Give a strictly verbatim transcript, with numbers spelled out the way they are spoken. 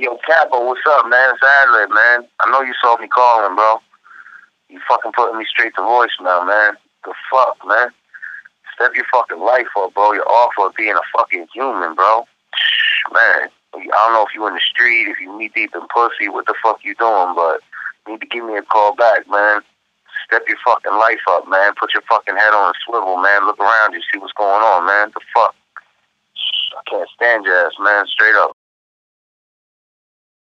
Yo, Capo, what's up, man? It's Adlib, man. I know you saw me calling, bro. You fucking putting me straight to voicemail, man. The fuck, man? Step your fucking life up, bro. You're off of being a fucking human, bro. Man, I don't know if you in the street, if you knee deep in pussy, what the fuck you doing, but you need to give me a call back, man. Step your fucking life up, man. Put your fucking head on a swivel, man. Look around you, see what's going on, man. The fuck? I can't stand your ass, man. Straight up.